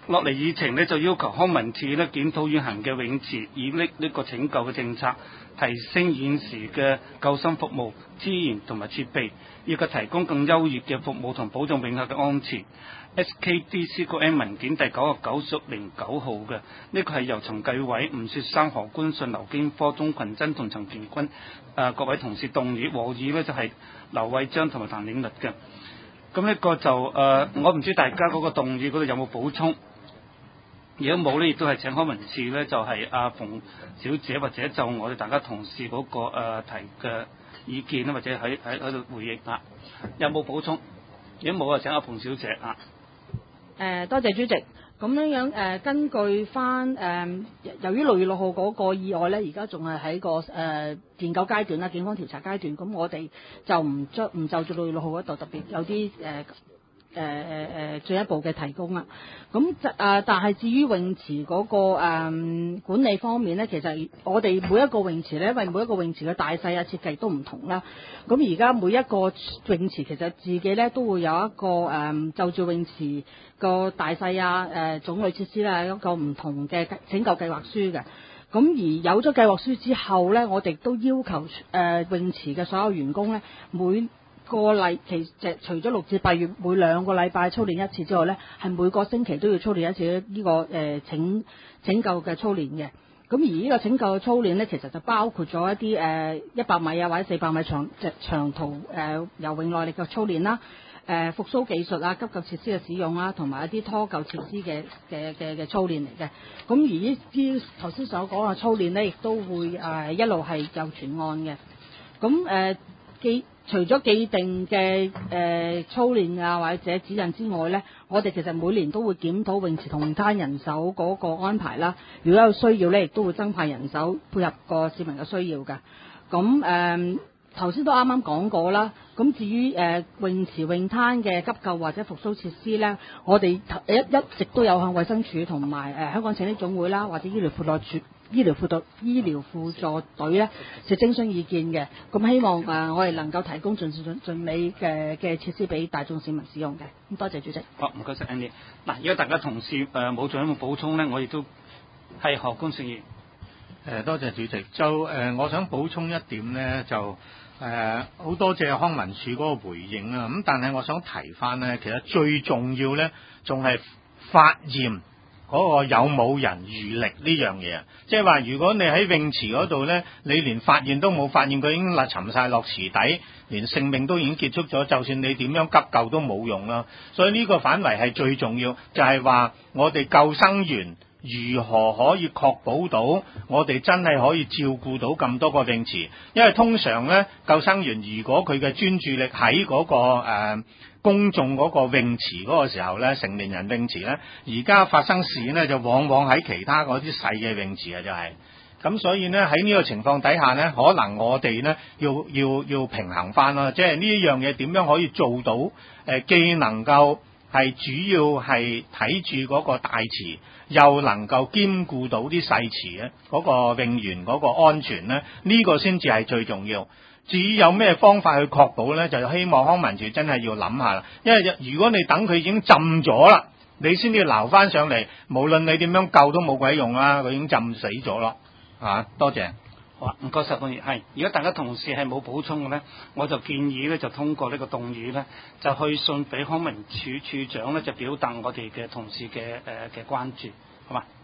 落嚟議程呢，就要求康文署呢檢討現行嘅泳池，以呢個拯救嘅政策，提升現時嘅救生服務資源同埋設備，以及提供更優越嘅服務同保障泳客嘅安全。SKDC 個 M 文件第99/09號嘅，呢個係由陳繼偉、吳雪生、何官信、劉經科、鍾群珍同陳建軍各位同事動議，和議呢就係劉偉章同埋譚永律嘅。咁呢個就我唔知大家嗰個動議嗰度有冇補充？如果冇呢，亦都係請康文署呢，就係阿馮小姐或者就我哋大家同事嗰個提嘅意見咧，或者喺度回應啊。有冇補充？如果冇啊，請阿馮小姐啊。 多謝主席。咁樣根據翻由於6月6號嗰個意外咧，而家仲係喺個研究階段啦，警方調查階段。咁我哋就唔就住6月6號嗰度特別有啲進一步嘅提供啦。咁但係至於泳池嗰個管理方面咧，其實我哋每一個泳池咧，因為每一個泳池嘅大細啊設計都唔同啦。咁而家每一個泳池其實自己咧都會有一個就住泳池個大細啊種類設施啦，一個唔同嘅拯救計劃書嘅。咁而有咗計劃書之後咧，我哋都要求泳池嘅所有員工咧，每個除咗6至8月每2個禮拜操練一次之外咧，係每個星期都要操練一次呢個拯救嘅操練嘅。咁而呢個拯救嘅操練咧，其實就包括咗一啲100米啊或者400米長途游泳耐力嘅操練啦，復甦技術啊、急救設施嘅使用啊，同埋一啲拖救設施嘅操練嚟嘅。咁而呢啲頭先所講嘅操練咧，亦都會一路係有傳案嘅。咁除咗既定嘅操練啊或者指引之外咧，我哋其實每年都會檢討泳池同泳灘人手嗰個安排啦。如果有需要咧，亦都會增派人手配合個市民嘅需要㗎。咁頭先都啱啱講過啦。咁至於泳池泳灘嘅急救或者復甦設施咧，我哋一直都有向衛生署同埋香港拯溺總會啦，或者醫療輔助隊咧，就徵詢意見嘅。咁希望我哋能夠提供盡美嘅設施俾大眾市民使用嘅。咁多謝主席。 好，唔該晒 Andy。嗱，如果大家同事冇仲有冇補充咧，我亦都係何官信議員。 多謝主席。就我想補充一點咧，就好多謝康文署嗰個回應啊。咁但係我想提翻咧，其實最重要咧，仲係發現嗰個有冇人遇溺呢樣嘢啊。即係話，如果你喺泳池嗰度咧，你連發現都冇發現，佢已經沉晒落池底，連性命都已經結束咗，就算你點樣急救都冇用啦。所以呢個反為係最重要，就係話我哋救生員如何可以確保到我哋真係可以照顧到咁多個泳池？因為通常咧，救生員如果佢嘅專注力喺嗰個公眾嗰個泳池嗰個時候咧，成年人泳池咧，而家發生事咧就往往喺其他嗰啲細嘅泳池啊，就係咁。所以咧，喺呢個情況底下咧，可能我哋咧要平衡翻啦，即係呢一樣嘢點樣可以做到既能夠係主要係睇住嗰個大池，又能夠兼顧到啲細池咧嗰個泳員嗰個安全咧，呢個先至係最重要。至於有咩方法去確保咧，就希望康文署真係要諗下啦。因為如果你等佢已經浸咗啦，你先至撈翻上嚟，無論你點樣救都冇鬼用啦，佢已經浸死咗咯。多謝。 好啊，唔該晒，官員。係，如果大家同事係冇補充嘅咧，我就建議咧就通過呢個動議咧，就去信俾康文署署長咧，就表達我哋嘅同事嘅關注，好嘛？